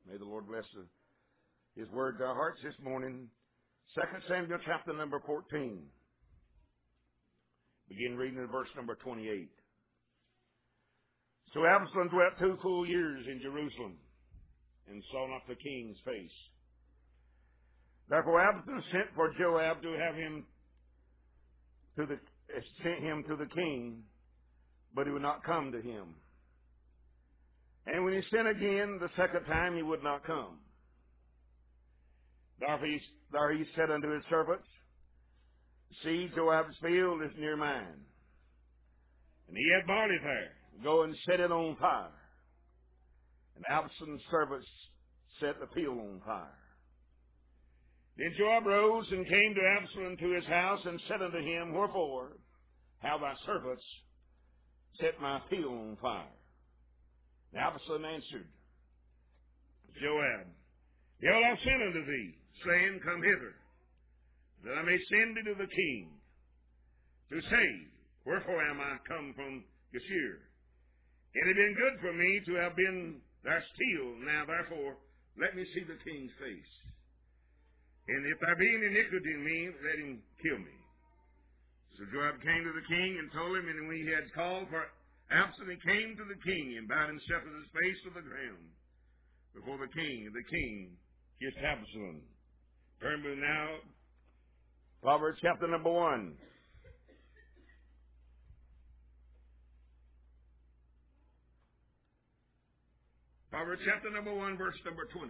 May the Lord bless His word to our hearts this morning. 2 Samuel chapter number 14. Begin reading in verse number 28. So Absalom dwelt 2 full years in Jerusalem and saw not the king's face. Therefore Absalom sent for Joab to have him sent him to the king, but he would not come to him. And when he sent again the second time, he would not come. There he said unto his servants, See, Joab's field is near mine, and he had barley there. Go and set it on fire. And Absalom's servants set the field on fire. Then Joab rose and came to Absalom to his house, and said unto him, Wherefore have thy servants set my field on fire? And Absalom answered Joab, Behold, I sent unto thee, saying, Come hither, that I may send thee to the king, to say, Wherefore am I come from Geshur? It had been good for me to have been there still. Now therefore let me see the king's face. And if there be any iniquity in me, let him kill me. So Joab came to the king and told him, and when he had called for Absalom, he came to the king and bowed himself with his face to the ground before the king. And the king kissed Absalom. Turn with now, Proverbs chapter number 1. Proverbs chapter number 1, verse number 20.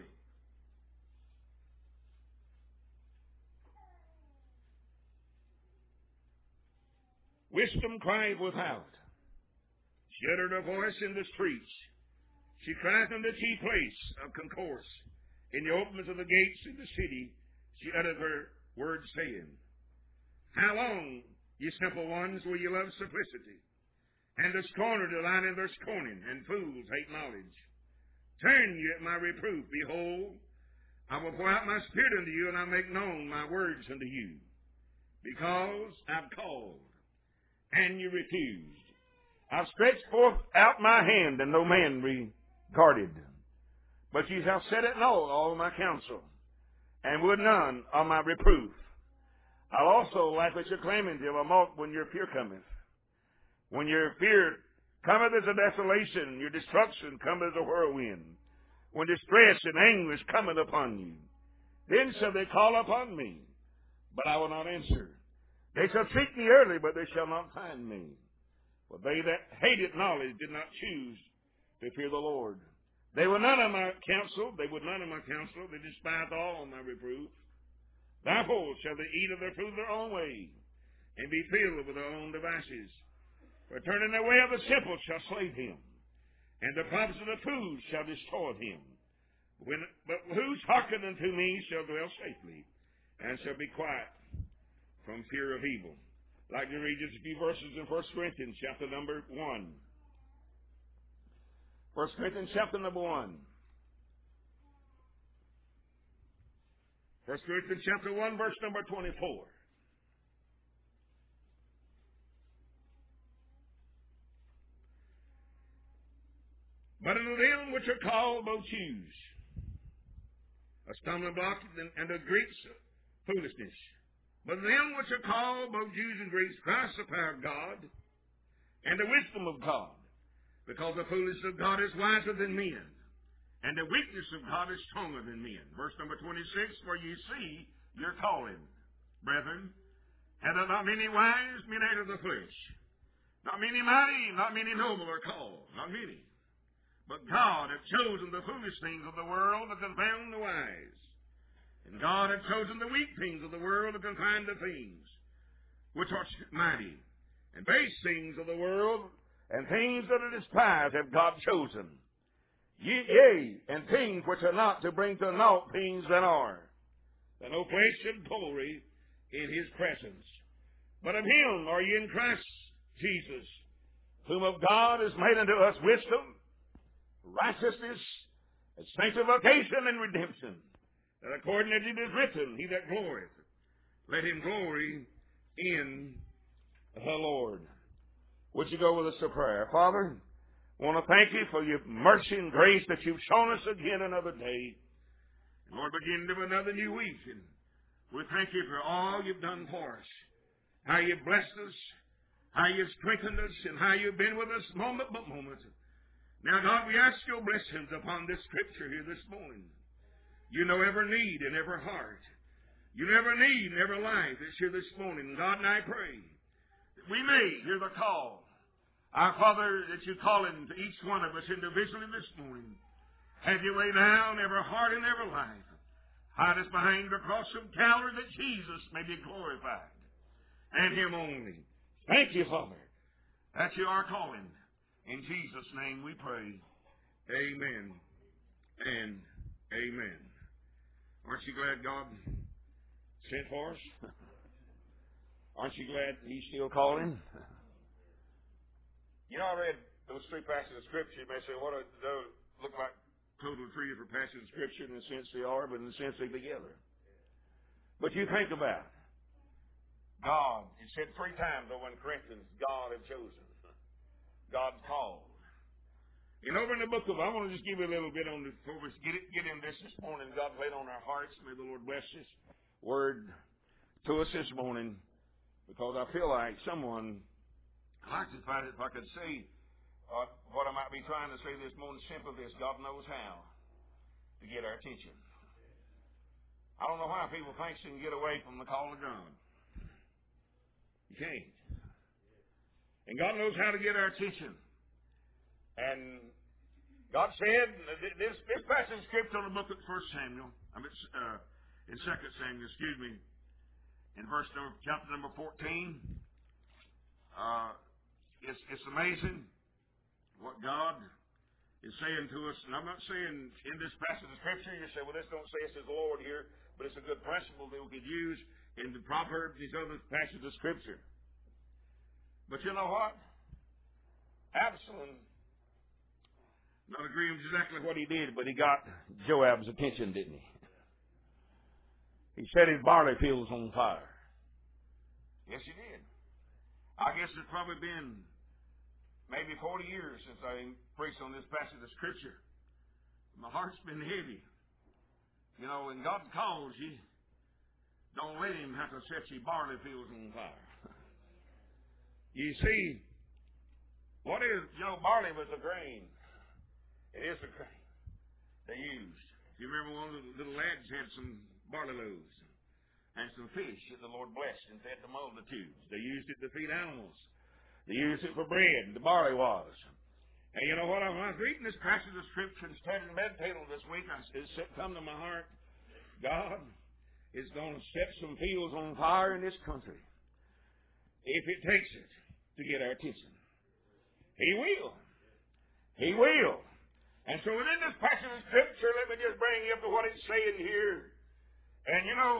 Wisdom cried without. She uttered her voice in the streets. She cried in the chief place of concourse. In the openings of the gates of the city, she uttered her words, saying, How long, ye simple ones, will ye love simplicity? And the scorner delight in their scorning, and fools hate knowledge. Turn ye at my reproof. Behold, I will pour out my spirit unto you, and I'll make known my words unto you. Because I've called, and you refused. I've stretched forth out my hand, and no man regarded. But ye shall set at naught all my counsel, and would none of my reproof. I'll also laugh at your calamity of a mock when your fear cometh. When your fear cometh as a desolation, your destruction cometh as a whirlwind. When distress and anguish cometh upon you, then shall they call upon me, but I will not answer. They shall seek me early, but they shall not find me. For they that hated knowledge did not choose to fear the Lord. They were none of my counsel. They despised all my reproof. Therefore shall they eat of their food their own way, and be filled with their own devices. For turning the way of the simple shall slay him, and the prophets of the fools shall destroy him. But whose hearken unto me shall dwell safely, and shall be quiet from fear of evil. I'd like to read just a few verses in 1 Corinthians chapter number 1. 1 Corinthians chapter number 1. 1 Corinthians chapter 1, verse number 24. But unto them which are called both Jews, a stumbling block, and the Greeks foolishness. But them which are called both Jews and Greeks, Christ the power of God, and the wisdom of God, because the foolishness of God is wiser than men, and the weakness of God is stronger than men. Verse number 26, For ye see your calling, brethren, and are not many wise men after the flesh, not many mighty, not many noble are called, not many. But God hath chosen the foolish things of the world to confound the wise. And God hath chosen the weak things of the world to confound the things which are mighty. And base things of the world and things that are despised have God chosen. Yea, and things which are not, to bring to naught things that are, that no flesh should glory in his presence. But of him are ye in Christ Jesus, whom of God is made unto us wisdom, righteousness, and sanctification, and redemption. That according as it is written, He that glorieth, let him glory in the Lord. Would you go with us to prayer? Father, I want to thank you for your mercy and grace that you've shown us again another day. And Lord, begin to another new week. And we thank you for all you've done for us. How you've blessed us, how you've strengthened us, and how you've been with us moment by moment. Now, God, we ask your blessings upon this scripture here this morning. You know every need in every heart. You know every need in every life that's here this morning. God, and I pray that we may hear the call. Our Father, that you call into each one of us individually this morning. Have your way now in every heart and every life. Hide us behind the cross of Calvary that Jesus may be glorified. And him only. Thank you, Father, that you are calling. In Jesus' name we pray. Amen and amen. Aren't you glad God sent for us? Aren't you glad he's still calling? You know, I read those three passages of Scripture. You may say, what do those look like? Total three different passages of Scripture. In a sense they are, but in a sense they're together. But you think about it. God, it said three times over in Corinthians, God had chosen. God called. And over in the book of, I want to just give you a little bit on this, before we get in this morning. God laid on our hearts. May the Lord bless this word to us this morning. Because I feel like someone, I'd like to find it if I could say what I might be trying to say this morning. Simply this: God knows how to get our attention. I don't know why people think they can get away from the call of God. You can't. And God knows how to get our attention. And God said, this passage of Scripture in the book of 1 Samuel, in 2 Samuel, in chapter number 14, it's amazing what God is saying to us. And I'm not saying in this passage of Scripture, you say, well, this don't say it says the Lord here, but it's a good principle that we could use in the Proverbs, these other passages of Scripture. But you know what? Absalom, not agreeing with exactly what he did, but he got Joab's attention, didn't he? He set his barley fields on fire. Yes, he did. I guess it's probably been maybe 40 years since I preached on this passage of Scripture. My heart's been heavy. You know, when God calls you, don't let him have to set your barley fields on fire. You see, barley was a grain. It is a grain they used. You remember one of the little lads had some barley loaves and some fish that the Lord blessed and fed the multitudes. They used it to feed animals. They used it for bread, the barley was. And you know what? When I was reading this passage of Scripture and studying and meditating this week, it come to my heart, God is going to set some fields on fire in this country if it takes it to get our attention. He will. He will. And so within this passage of Scripture, let me just bring you up to what it's saying here. And you know,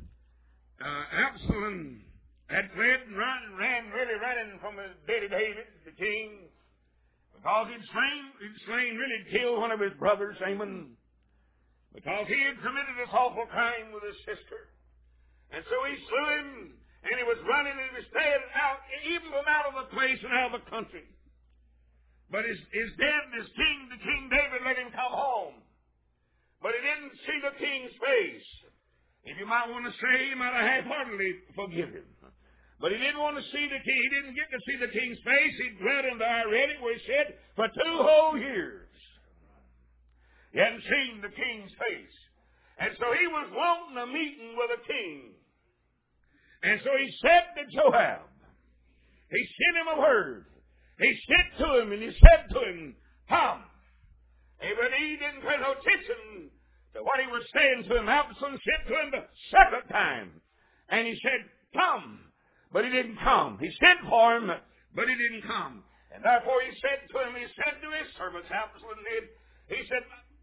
Absalom had fled and ran from his daddy David, the king, because he'd really killed one of his brothers, Amnon, because he had committed this awful crime with his sister. And so he slew him, and he was running, and he was staying out, even from out of the place and out of the country. But his dad, the King David, let him come home. But he didn't see the king's face. If you might want to say, he might have half-heartedly forgive him. But he didn't want to see the king. He didn't get to see the king's face. He dwelt in the Irenic, where he said, for 2 whole years. He hadn't seen the king's face. And so he was wanting a meeting with a king. And so he said to Joab, he sent him a word. He sent to him and he said to him, come. But he didn't pay no attention to what he was saying to him. Absalom sent to him the second time. And he said, come. But he didn't come. He sent for him, but he didn't come. And therefore he said to him, he said to his servants, Absalom did, he said,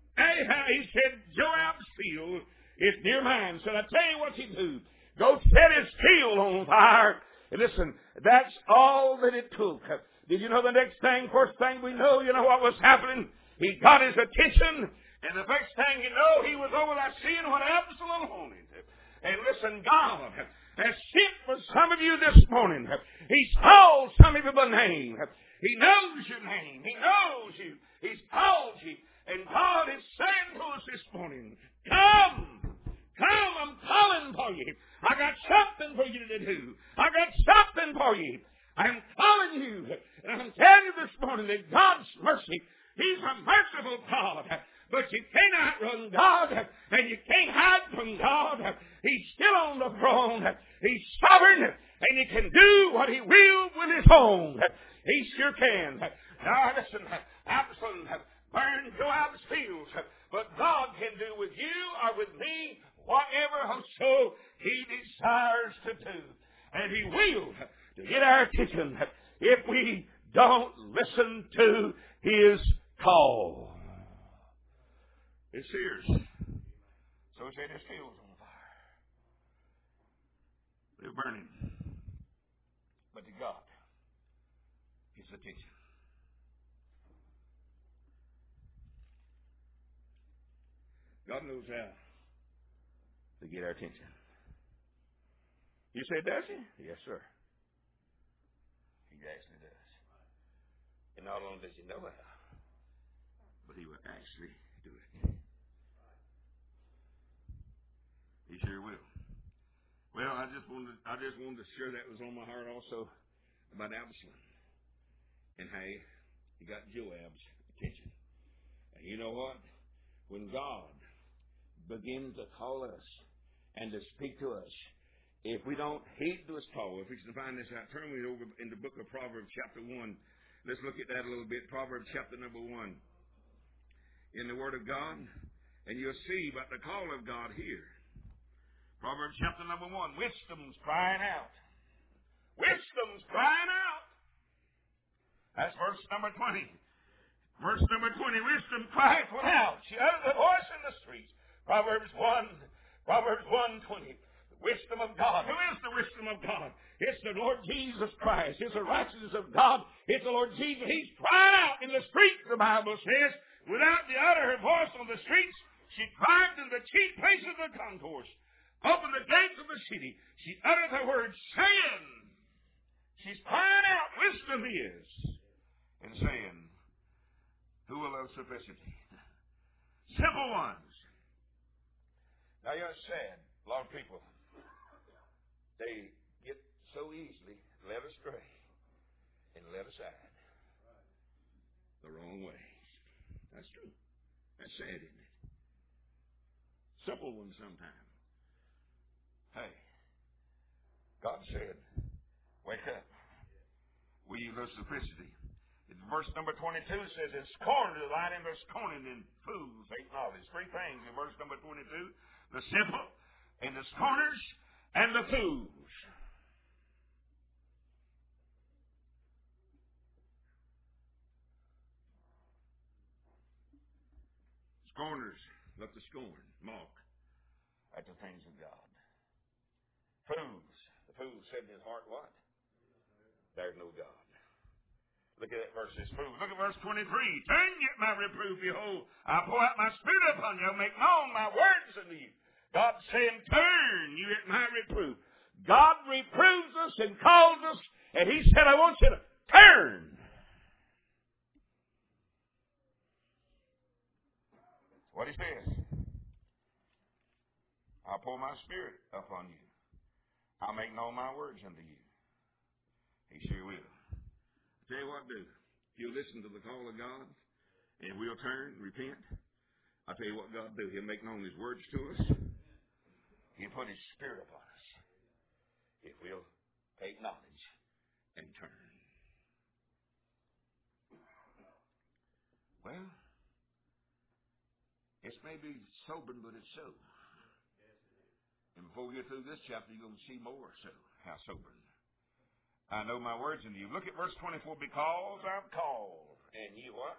Joab's field is near mine. So I tell you what you do. Go set his field on fire. And listen, that's all that it took. Did you know the next thing, first thing we know, you know what was happening? He got his attention, and the next thing you know, he was over there seeing what Absalom wanted. And listen, God has sent for some of you this morning. He's called some of you by name. He knows your name. He knows you. He's called you. And God is saying to us this morning, come. Come, I'm calling for you. I got something for you to do. I got something for you. I'm calling you. And I'm telling you this morning that God's mercy, He's a merciful God. But you cannot run God, and you can't hide from God. He's still on the throne. He's sovereign, and He can do what He will with His own. He sure can. Now listen, Absalom burned Joab's fields, but God can do with you or with me whatever so He desires to do. And He will to get our attention if we don't listen to His call. It's Sears. So say this field's on fire. They're burning. But to God, His attention. God knows how to get our attention. You say, does He? Yes, sir. He actually does. And not only does He know how, but He will actually do it. He sure will. Well, I just wanted to share that was on my heart also about Absalom and how he got Joab's attention. And you know what? When God begins to call us and to speak to us, if we don't heed to His call, if we can find this out, turn me over in the book of Proverbs chapter 1. Let's look at that a little bit. Proverbs chapter number 1. In the Word of God, and you'll see about the call of God here. Proverbs chapter number 1. Wisdom's crying out. Wisdom's crying out. That's verse number 20. Verse number 20. Wisdom cried out. She uttered a voice in the streets. Proverbs 1:20. The wisdom of God. Who is the wisdom of God? It's the Lord Jesus Christ. It's the righteousness of God. It's the Lord Jesus. He's crying out in the streets, the Bible says. Without the utter her voice on the streets, she cried to the chief places of the concourse. Open the gates of the city. She uttered the word, saying. She's crying out. Wisdom is. And saying, who will love simplicity? Simple ones. Now you're sad. A lot of people, they get so easily led astray and led aside the wrong way. That's true. That's sad, isn't it? Simple ones sometimes. Hey, God said, wake up. Will you love simplicity? Verse number 22 says, and scorn to light in their scorning, and fools hate knowledge. Three things in verse number 22. The simple, and the scorners, and the fools. Scorners love to scorn, mock at the things of God. Fools. The fool said in his heart, what? There's no God. Look at that verse. Look at verse 23. Turn yet my reproof, behold, I pour out my spirit upon you, I'll make known my words unto you. God saying, turn you at my reproof. God reproves us and calls us, and He said, I want you to turn. What He says. I'll pour my spirit upon you. I'll make known my words unto you. He sure will. Tell you what, do. If you'll listen to the call of God, and we'll turn, repent, I'll tell you what God do. He'll make known His words to us. He'll put His Spirit upon us. If we'll take knowledge and turn. Well, it may be sobering, but it's so. And before we get through this chapter, you're going to see more so. How sobering. I know my words in you. Look at verse 24. Because I'm called, and you what?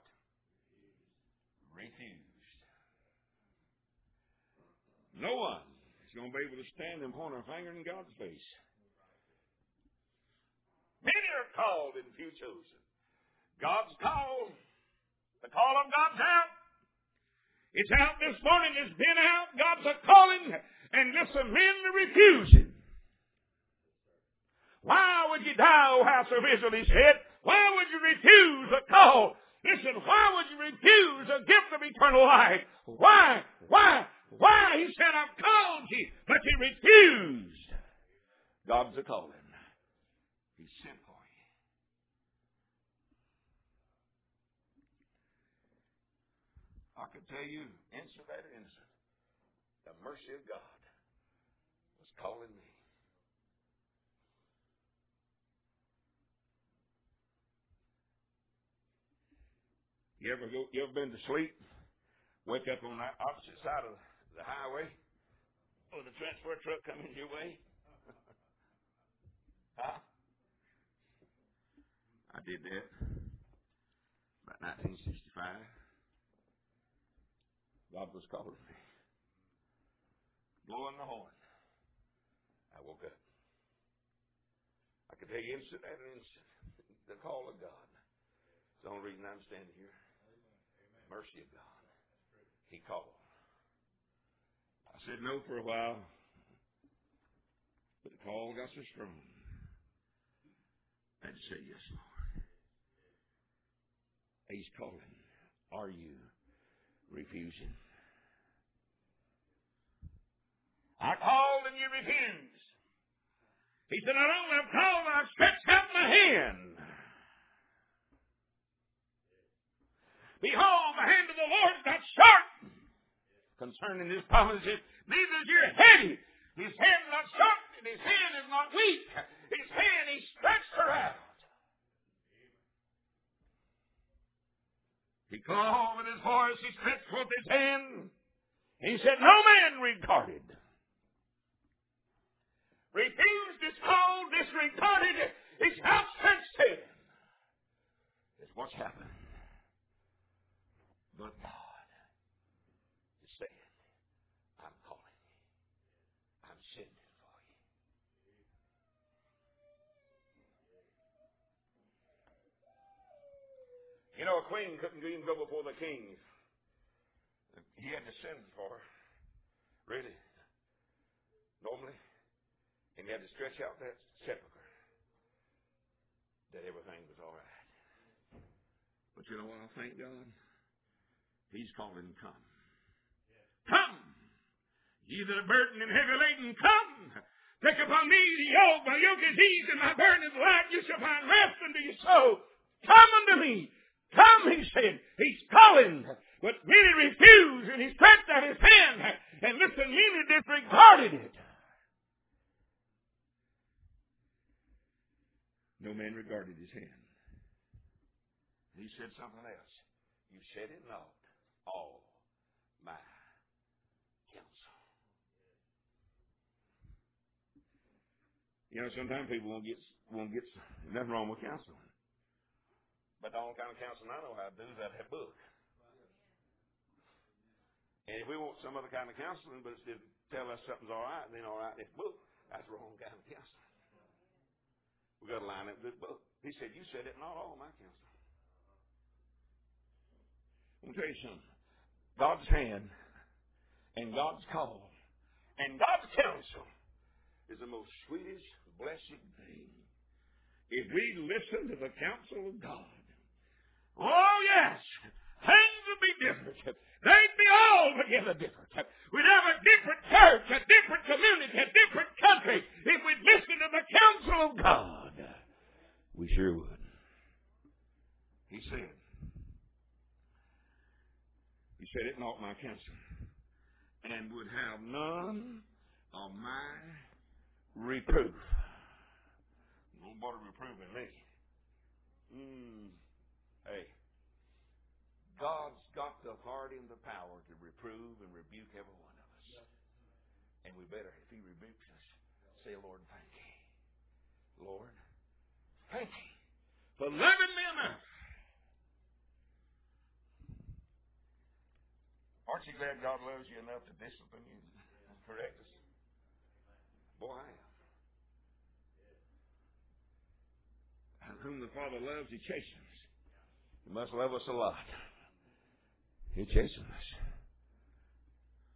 Refused. No one is going to be able to stand and point a finger in God's face. Many are called and few chosen. God's called. The call of God's out. It's out this morning. It's been out. God's a calling. And listen, men are refusing. Why would you die, O house of Israel, he said? Why would you refuse a call? Listen, why would you refuse a gift of eternal life? Why? He said, I've called you, but you refused. God's a calling. He sent for you. I could tell you, instant after instant, the mercy of God was calling me. You ever been to sleep? Wake up on that opposite side of the highway with a transfer truck coming your way? Huh? I did that about 1965. God was calling me. Blowing the horn. I woke up. I could tell you instant after instant the call of God. It's the only reason I'm standing here. Mercy of God. He called. I said no for a while, but the call got so strong. I had to say yes, Lord. He's calling. Are you refusing? I called and you refused. He said, not only have called, I've stretched out my hand. Behold, the hand of the Lord is not short concerning his promises, neither is your heavy. His hand is not short, and his hand is not weak. His hand, he stretched her out. He called with his voice, he stretched forth his hand. He said, no man regarded. Refused his call, disregarded his outstretched hand. It's what's happened. But God is saying, I'm calling you. I'm sending for you. You know, a queen couldn't even go before the king. He had to send for her. Really. Normally. And he had to stretch out that sepulcher. That everything was all right. But you know what? I thank God. He's calling, come. Come! Ye that are burdened and heavy laden, come! Take upon me the yoke. My yoke is easy and my burden is light. You shall find rest unto your soul. Come unto me. Come, he said. He's calling. But many refused, and he stretched out his hand. And listen, many disregarded it. No man regarded his hand. He said something else. You said it not. All my counsel. You know, sometimes people won't get nothing wrong with counseling. But the only kind of counseling I know how to do is out of that book. And if we want some other kind of counseling, but instead of tell us something's all right, then all right in this book, that's the wrong kind of counseling. We've got to line up this book. He said, you said it, not all my counsel. Let me tell you something. God's hand and God's call and God's counsel is the most sweetest, blessed thing. If we listen to the counsel of God, oh yes, things would be different. They'd be altogether different. We'd have a different church, a different community, a different country if we'd listen to the counsel of God. We sure would. He said it not my counsel, and would have none of my reproof. Nobody reproving me. Hey, God's got the authority and the power to reprove and rebuke every one of us. And we better, if he rebukes us, say, Lord, thank you. Lord, thank you for loving me enough. Aren't you glad God loves you enough to discipline you and correct us? Boy, I am. And whom the Father loves, he chastens. He must love us a lot. He chastens us.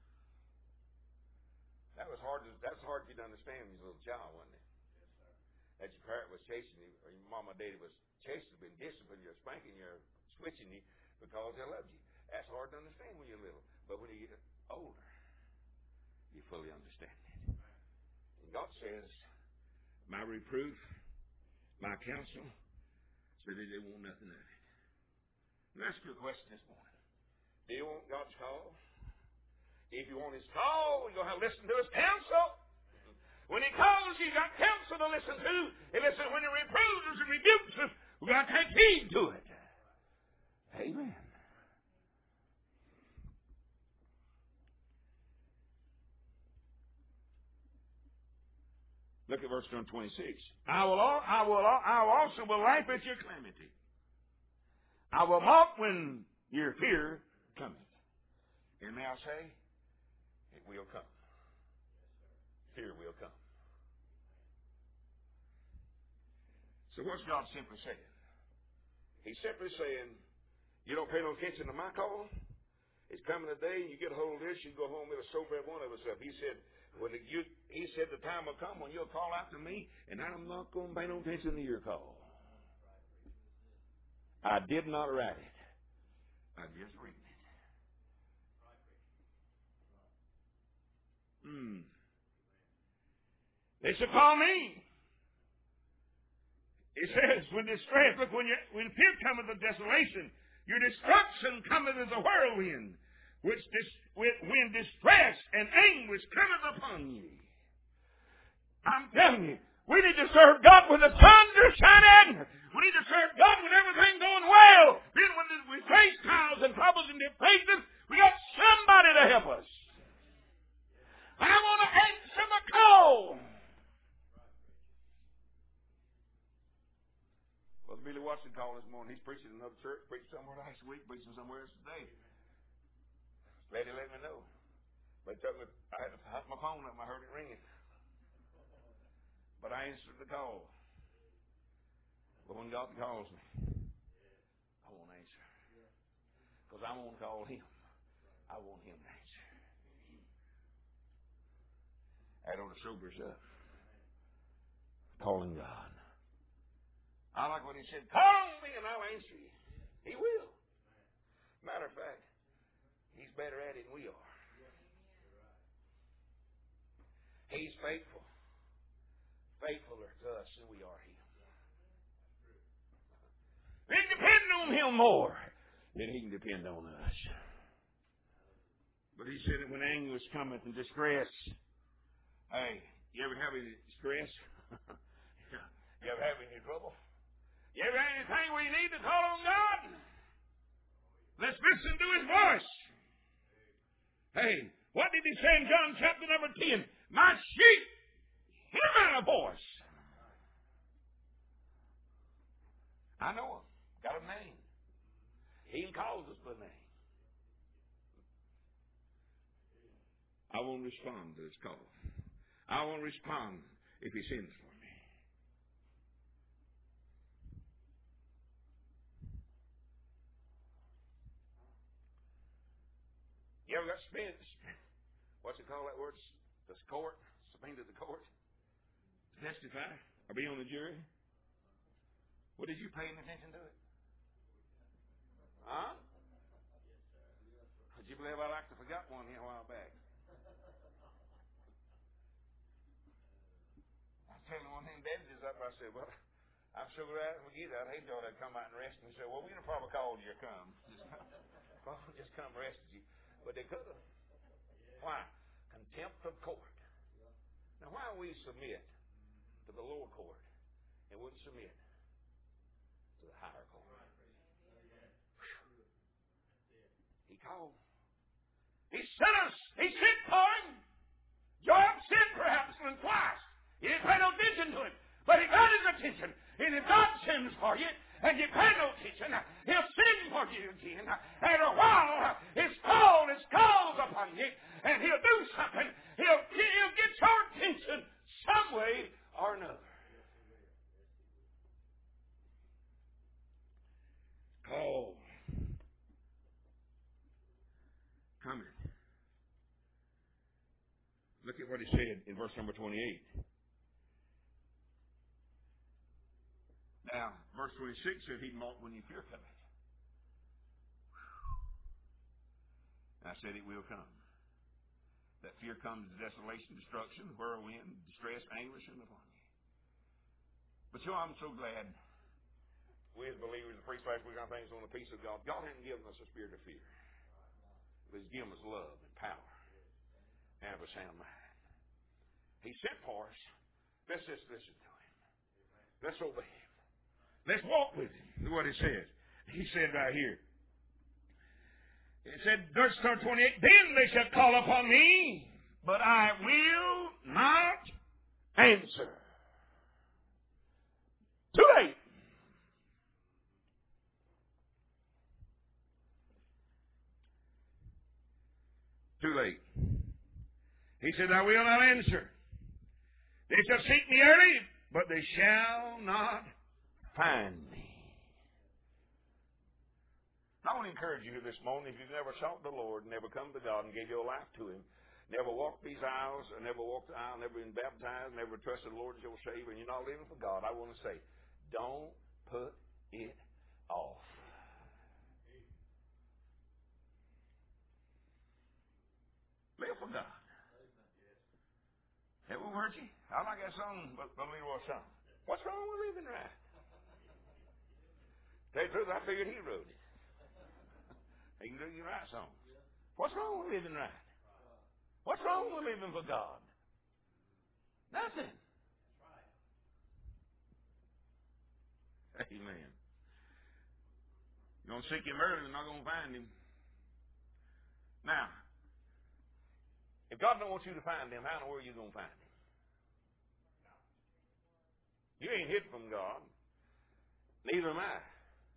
That's hard for you to understand as a little child, wasn't it? that your parent was chasing you, or your mom or daddy was chasing you, been disciplining you, or spanking you, or switching you because they loved you. That's hard to understand when you're little. But when you get older, you fully understand it. And God says, my reproof, my counsel, so that they want nothing of it. Let me ask you a question this morning. Do you want God's call? If you want His call, you're going to have to listen to His counsel. When He calls, you got counsel to listen to. And listen, when He reproves us and rebukes us, we've got to take heed to it. Amen. Look at verse 26. I will also will laugh at your calamity. I will mock when your fear cometh. And may I say, it will come. Fear will come. So what's God simply saying? He's simply saying, you don't pay no attention to my call. It's coming a day, you get a hold of this, you go home, it'll sober every one of us up. He said, the time will come when you'll call out to me, and I'm not going to pay no attention to your call. I did not write it. I just read it. They shall call me. It says, when distress, look, when fear cometh of desolation, your destruction cometh as a whirlwind, when distress and anguish cometh upon you. I'm telling you, we need to serve God when the sun's shining. We need to serve God when everything's going well. Then when we face trials and troubles and temptations, we got somebody to help us. I want to answer the call. Brother Billy Watson called this morning. He's preaching in another church, preaching somewhere last week, preaching somewhere else today. Lady let me know. But I had to hot my phone up and I heard it ringing. But I answered the call. But when God calls me, I won't answer. Because I won't call Him. I want Him to answer. That ought to sober us up. Calling God. I like what He said, call me and I'll answer you. He will. Matter of fact, He's better at it than we are. He's faithful. Faithfuler to us than we are Him. We can depend on Him more than He can depend on us. But He said that when anguish cometh and distress, hey, you ever have any distress? You ever have any trouble? You ever have anything where you need to call on God? Let's listen to His voice. Hey, what did He say in John chapter number 10? My sheep hear my voice. I know Him. Got a name. He calls us by name. I won't respond to His call. I won't respond if He sends for me. You ever got spent? What's it called, that word? The court? Subpoenaed to the court? To testify? Or be on the jury? What, did you pay any attention to it? Huh? Would you believe I like to forgot one here a while back? I was telling one of them deputies up, I said, well, I'm sure glad to forget that. I hate y'all to come out and arrest me. He said, well, we'd have probably called you to come. Just come arrested you. But they could have. Why? Contempt of court. Now, why we submit to the lower court and wouldn't submit to the higher court? He called. He sent us. He sent for him. Job sent perhaps him twice. He didn't pay no attention to him. But he got his attention. And if God sends for you and you pay no attention, He'll send for you again. After a while, His call calls upon you, and He'll do something. He'll get your attention some way or another. Call. Coming. Look at what He said in verse number 28. verse 26 said he'd mock when you fear coming. And I said it will come. That fear comes to desolation, destruction, whirlwind, distress, anguish, and upon you. But I'm so glad we as believers, the priest last week, our things on the peace of God. God hadn't given us a spirit of fear. But He's given us love and power and of a sound mind. He sent for us. Let's just listen to Him. Let's obey Him. Let's walk with Him. Look what He says. He said right here. It said, verse 28, then they shall call upon me, but I will not answer. Too late. Too late. He said, I will not answer. They shall seek me early, but they shall not find me. I want to encourage you this morning, if you've never sought the Lord, never come to God and gave your life to Him, never walked these aisles, or never walked the aisle, never been baptized, never trusted the Lord as your Savior, and you're not living for God, I want to say, don't put it off. Live for God. That won't hurt you. I like that song, but Leroy song. What's wrong with living right? Tell you the truth, I figured he wrote it. He can do your right songs. What's wrong with living right? What's wrong with living for God? Nothing. Amen. You're going to seek Him early, you're not going to find Him. Now, if God don't want you to find Him, how in the world are you going to find Him? You ain't hid from God. Neither am I.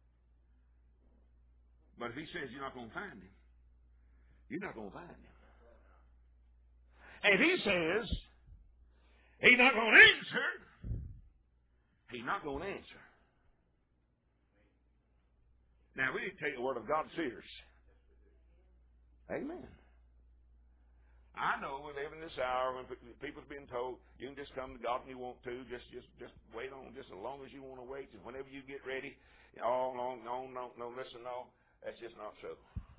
But if He says you're not going to find Him, you're not going to find Him. And if He says He's not going to answer, He's not going to answer. Now, we need to take the Word of God serious. Amen. I know we live in this hour when people's being told you can just come to God when you want to, just wait on just as long as you want to wait, and whenever you get ready, no, listen, no, that's just not so.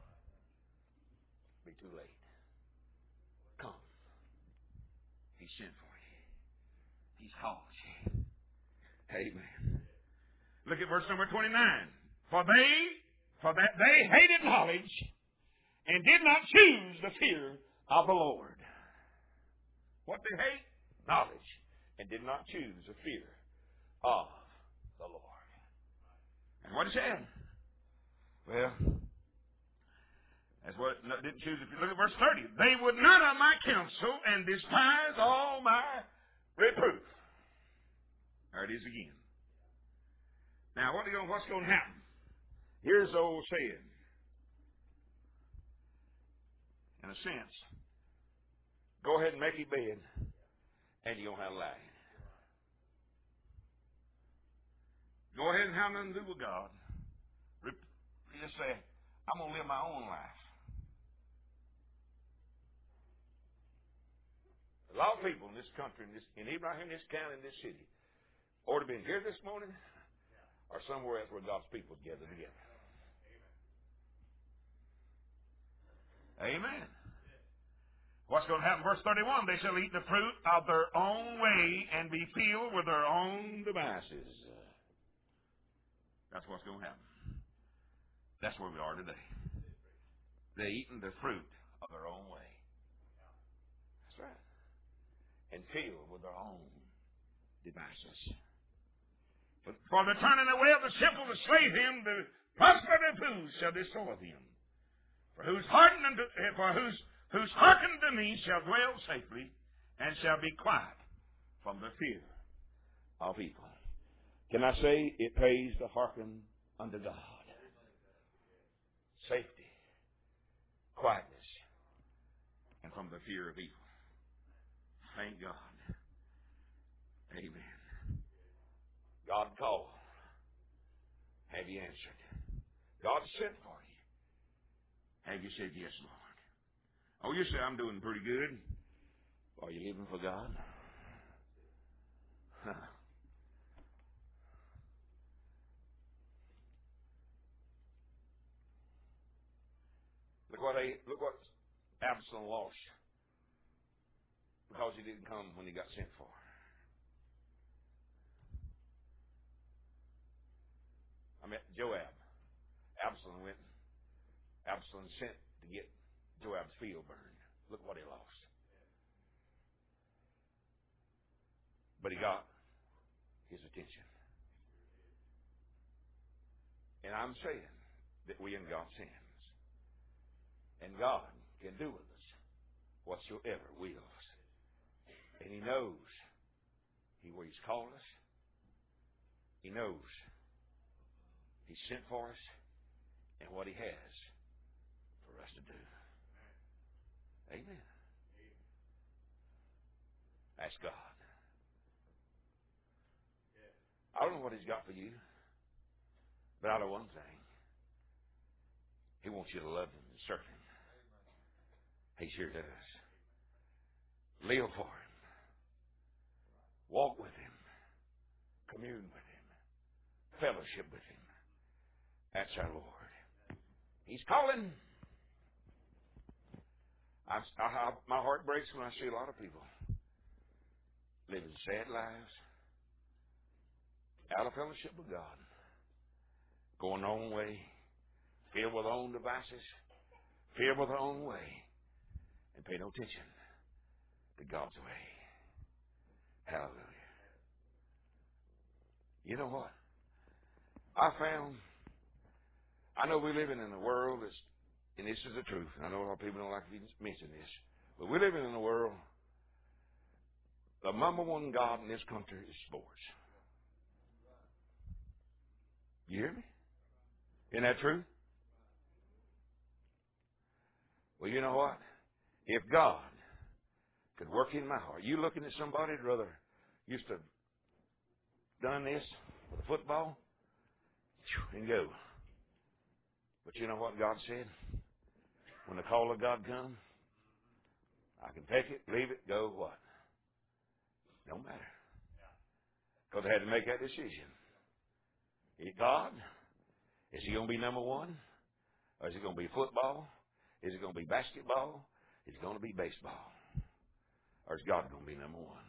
Be too late. Come. He sent for you. He's called you. Amen. Look at verse number 29. For that they hated knowledge and did not choose the fear of the Lord. What they hate? Knowledge. And did not choose the fear of the Lord. And what he said? Well, that's what didn't choose. If you look at verse 30, they would not have my counsel and despise all my reproof. There it is again. Now, what's going to happen? Here's the old saying. In a sense, go ahead and make your bed, and you don't have to lie in it. Go ahead and have nothing to do with God. Just say, I'm going to live my own life. A lot of people in this country, and even right here in this county, in this city, ought to be here this morning or somewhere else where God's people gather together. Amen. What's going to happen? Verse 31, they shall eat the fruit of their own way and be filled with their own devices. That's what's going to happen. That's where we are today. They're eating the fruit of their own way. That's right. And filled with their own devices. For the turning away of the simple to slay them, the prosperity of fools shall destroy them. For whose hearkened to me shall dwell safely, and shall be quiet from the fear of evil. Can I say it pays to hearken unto God? Safety, quietness, and from the fear of evil. Thank God. Amen. God called. Have you answered? God sent for you. Have you said yes, Lord? Oh, you say, I'm doing pretty good. Are you living for God? look what Absalom lost because he didn't come when he got sent for. I met Joab. Absalom sent to get Joab's field burned. Look what he lost. But he got his attention. And I'm saying that we in God's hands. And God can do with us whatsoever wills. And He knows where He's called us. He knows He sent for us and what He has for us to do. Amen. Ask God. I don't know what He's got for you, but I know one thing. He wants you to love Him and serve Him. He sure does. Live for Him. Walk with Him. Commune with Him. Fellowship with Him. That's our Lord. He's calling. My heart breaks when I see a lot of people living sad lives, out of fellowship with God, going their own way, filled with their own devices, filled with their own way, and pay no attention to God's way. Hallelujah. You know what? I know we're living in a world that's, and this is the truth, and I know a lot of people don't like to mention this, but we're living in a world, the number one God in this country is sports. You hear me? Isn't that true? Well, you know what? If God could work in my heart, you looking at somebody that rather used to have done this with a football and go. But you know what God said? When the call of God comes, I can take it, leave it, go, what? Don't matter. Because I had to make that decision. God, is He going to be number one? Or is it going to be football? Is it going to be basketball? Is it going to be baseball? Or is God going to be number one?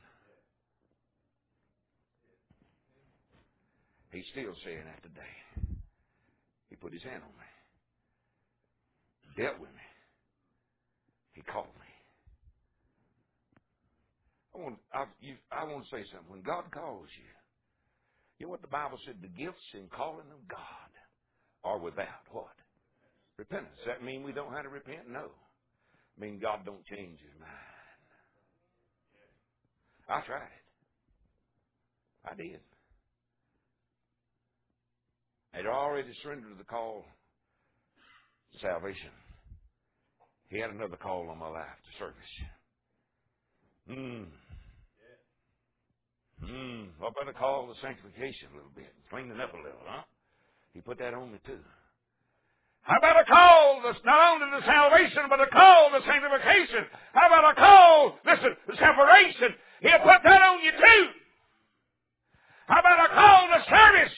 He's still saying that today. He put His hand on me. Dealt with me. He called me. I want to say something. When God calls you, you know what the Bible said? The gifts and calling of God are without what? Repentance. Does that mean we don't have to repent? No. I mean God don't change His mind. I tried it. I did. I'd already surrendered the call to salvation. He had another call on my life to service. I better call the sanctification a little bit, cleaning up a little, huh? He put that on me too. How about a call that's not only the salvation, but a call to sanctification? How about a call, listen, the separation? He'll put that on you too. How about a call to service?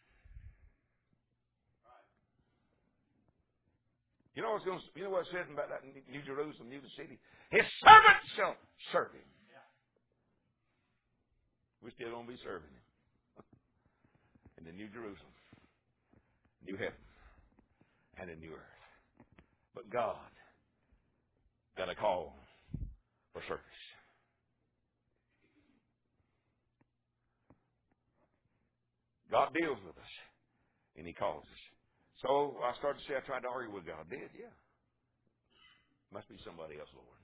You know what it says about that in New Jerusalem, New City? His servants shall serve Him. We're still going to be serving Him. In the New Jerusalem, New Heaven, and a new earth. But God got a call for service. God deals with us, and He calls us. So I started to say I tried to argue with God. Did? Yeah. Must be somebody else, Lord.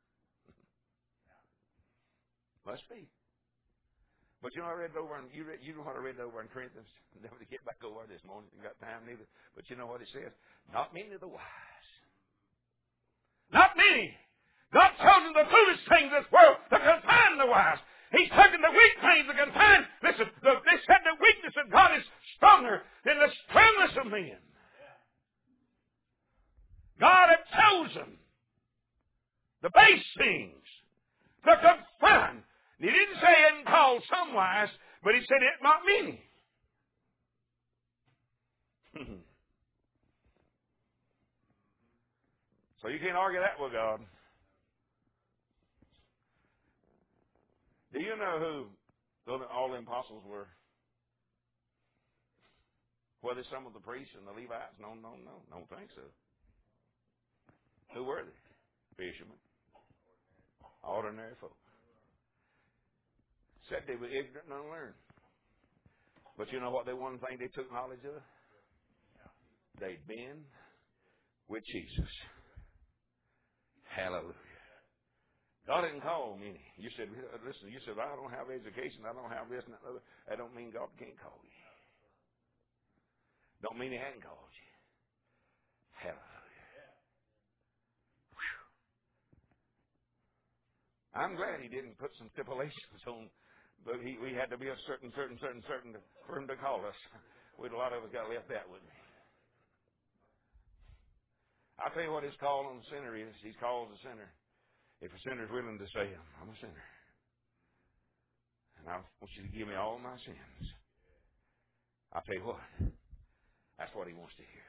Must be. But you know, I read over, and you know what I read over in Corinthians? Never to get back over this morning. Ain't got time neither. But you know what it says? Not many of the wise. Not many. God's chosen the foolish things of this world to confine the wise. He's taken the weak things to confine. Listen, they said the weakness of God is stronger than the strongness of men. God had chosen the base things to confine. He didn't say He hadn't called some wise, but He said it not many. So you can't argue that with God. Do you know who all the apostles were? Were they some of the priests and the Levites? No. Don't think so. Who were they? Fishermen. Ordinary folk. Said they were ignorant and unlearned. But you know what? One thing they took knowledge of? They'd been with Jesus. Hallelujah. God didn't call many. You said, listen, you said, I don't have education. I don't have this and that. That don't mean God can't call you. Don't mean He hadn't called you. Hallelujah. Whew. I'm glad He didn't put some stipulations on, but we had to be a certain for Him to call us. A lot of us got left that with me. I'll tell you what His call on the sinner is. He calls the sinner. If a sinner's willing to say, I'm a sinner, and I want you to give me all my sins, I'll tell you what, that's what He wants to hear.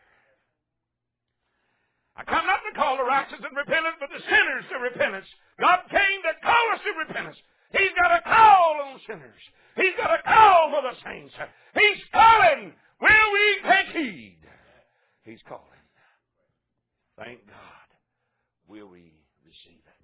I come not to call the righteous and repentance, but the sinners to repentance. God came to call us to repentance. He's got a call on sinners. He's got a call for the saints. He's calling. Will we take heed? He's calling. Thank God. Will we receive it?